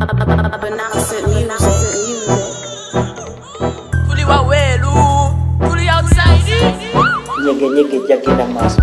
Nyege jagina mas.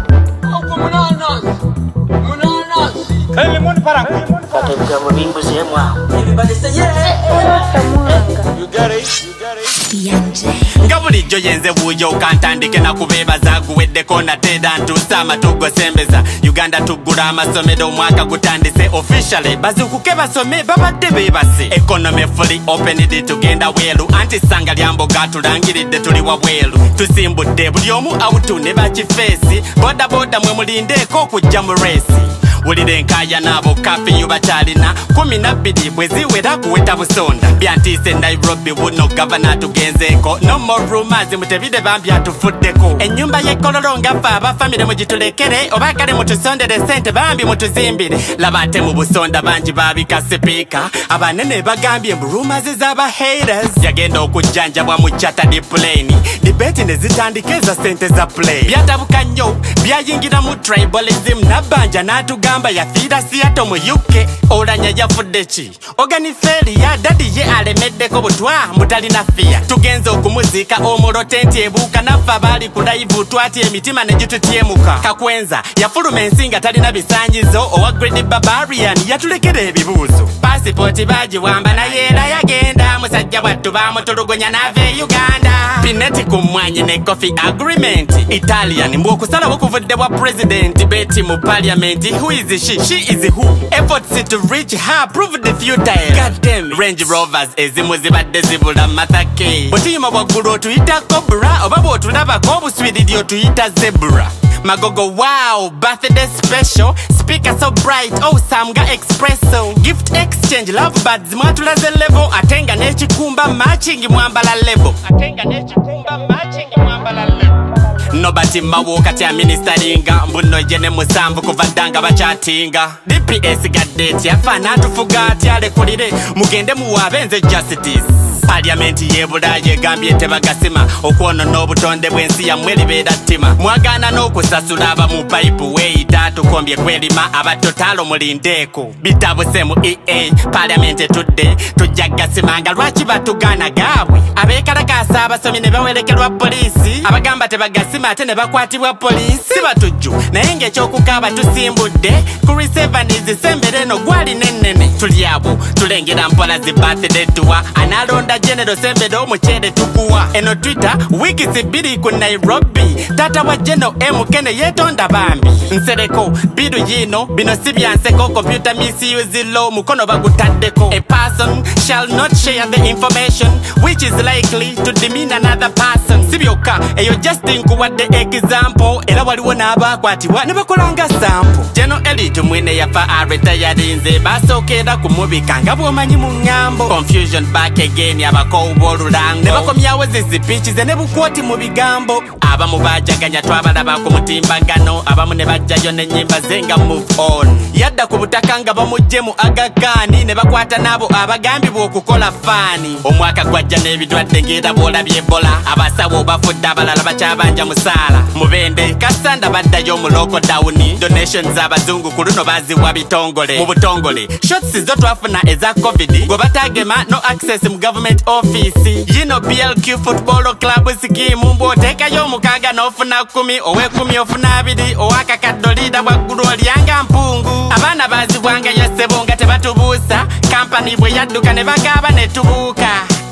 Hey, lemon parang. Pakai kamu minggu semua. Everybody say yeah. You got it. Ngabuli joyenze bujo kantandike na kubebaza guwedde kona teda ntusama tugosembeza Uganda tugula amasomero omwaka gutandise officially bazukuke basome babadde bebase economy fully opened tugenda welu anti sanga lyambo gatulangiridde tuli wabwelu tusimbudde buli omu autu ne bakifeesi boda boda mwe mulindeko okujja mu resi Wulire enkaya nabo kafi yubatalina 12 bweziwera kuweta busonda byantise Nairobi buno governor tugenzeko no more rumors mutebide bambi atufuddeko enyumba yekololo ngafa abafamile mugitulekere obakale mutusondere sente bambi mutuzimbire labate mu busonda banji babika speaker abanene bagambye rumors z'aba haters yagenda okujjanjabwa mu chata di plane debate nezitandikeza sente za play byatabuka nnyo byayingira mu tribalism nabanja natuga Gamba ya fida siyato mu UK Olanya yafudde ki Oganiferi ya dadi ye alemedde butwa mutalina fia Tugenzo kumuzika omulotenti ebuka nafa bali kulaivu twati emitima nejitutiemuka Kakwenza yafulume ensinga talina bisanyizo Owa Great Barbarian yatulekere ebibuuzo Passport baji wamba na yera yagenda Musajja bwattu bamutulugunya nave Uganda Pineti kumwanyi ne coffee agreement Italian mbuokusala wokuvudde bwa president Beti mu parliament who is she? She is who? Efforts to reach her proved futile. Goddamn Range Rovers ezimuzibadde zibula mathake Butiyima waggulu tuyita Cobra Obabo tulabako obuswiriri otuyita Zebra Magogo wow, birthday special Speaker so bright, oh samga espresso Gift exchange, love buds mwatulaze level Atenga nechikumba matching mwambala lebo Nobati mawoka tia ministeringa Mbuno jene musambu kuvadanga bachatinga DPS gadeti yafana tufugati alekulire Mugende muwabenze justice Parliament yebula yegambye tebagasima Okwono n'obutonde bwensi ya mweli bedattima Mwagana n'okusasula aba mu pipe weita tukombye kwelima abatotalo mulindeko Bitabuse mu EA Parliament tudde tujagasimanga lwaki batugana gaabwe Abekalakasa abasomi ne bawelekerwa polisi Abagamba tebagasima ate ne bakwatibwa polisi Sibatujju naye ng'ekyokukaba tusimbudde Kuri 7 December eno gwali nennene Tulyabo tulengera mpola zi birthday tuwa Analonda General Sembedo muchere tukuwa Eno Twitter wiki zibiri ku Nairobi Tata wa General Mukene yetonda bambi Nsereko bidu yino bino sibyanseko Computer misuse law mukono bagutaddeko A person shall not share the information which is likely to demean another person Sibyoka eyo Justin kuwadde example Era waliwo n'abakwatibwa ne bakolanga sample General Elite mwene yafa areta yalinze Basokera kumubika nga bwomanyi mu ngambo Confusion back again abakobo olulango ne bakomyawo zisipichi ze ne bukwoti mu bigambo abamu bajaganya twabalaba ku mutimbagano abamu ne bajjayo n'ennyimba zenga move on yadda ku butaka nga bamujje mu agakani ne bakwata nabo abagambibwa okukola fani omwaka gwajja n'ebidwadde ng'era bwolabye ebola abasawo bafudde abalala bakyabanja musaala mubende kasanda baddayo mu lockdown donations abazungu ku luno baziwa bitongole mu butongole shots zo twafuna eza covid gwe batagema no access mu government office yino BLQ football club scheme mbotekayo mukaga n'ofuna 10 owe 10 ofuna 2 owakakadolida bwaggulu olyanga mpungu abaana bazibwanga yosebo nga tebatubuusa kampani bwe yadduka ne bagaba ne tubuuka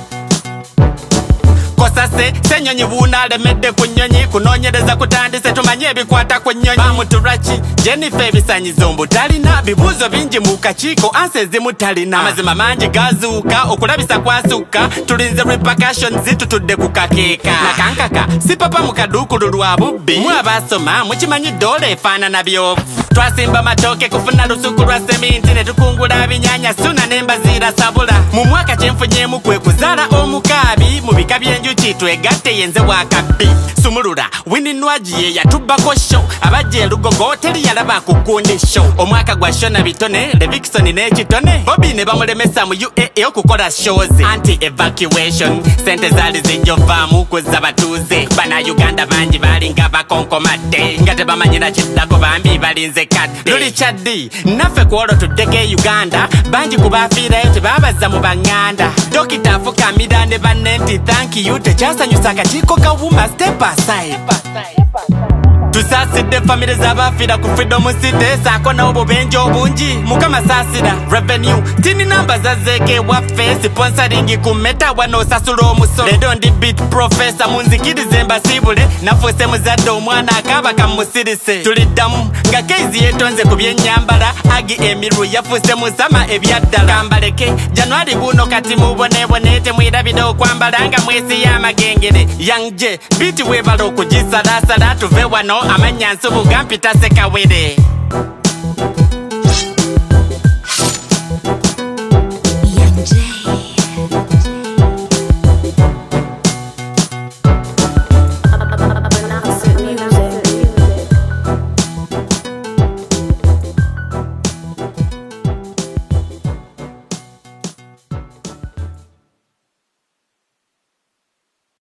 Kosase senyonyi bunalemedde ku nnyonyi kunoonyereza kutandise tumanye ebikwata ku nnyonyi bamuturachi Jennifer ebisanyizo mbu talina bibuuzo bingi mu kakiiko ansi ezimu talina amazima mangi gazuuka okulabisa kwasukka tulinze repercussions tutudde ku kakeeka nakankaka si papa mu kaduukulu lwa bubbi mu abasoma mukimanyi dola efaanana byovu twasimba matooke kufuna lusuku lwa seminti ne tukungula binyanya suna n'embaziira sabula mu mwaka kyenfunyemu kwe kuzaala omukaabi mu bika by'enjuki twegatte yenze wakabi sumulula wininwaji ye yatubbako show abajja elugogo teri yalaba kukundi show omwaka gwa shona bitone Levikson n'ekitone Bobby ne bamulemesa mu UAE okukola shows anti-evacuation sente zaali zijjovaamu kuzza batuuze bana Uganda bangi balinga bakonkomadde nga tebamanyira kiddako bambi balinze kadde luli kyaddi naffe ku olwo tuddeko e Uganda banji kubafiirayo tebabaza mu banganda dokita afukamira ne banne nti thank you tekyasanyusa akakiiko kawuma step aside tusasidde famire z'abafiira ku freedom city saako n'obubenje obungi mukama saasira revenue tini namba zazzeeko ewaffe sponsoring ku meta wanoosasula omusolo leero ndi beat professor munzikirize mbasiibule nafuuse muzadde omwana akaaba kamusirise tuliddamu nga keizi yeetonze ku byennyambala agi emiru yafuuse musama ebyaddala kambaleke januari buno kati mubonebone temwirabire okwambala nga mwesi y'amagengere young j biti weebala okugisalasala tuve wano amanya nsubu gampita sekawere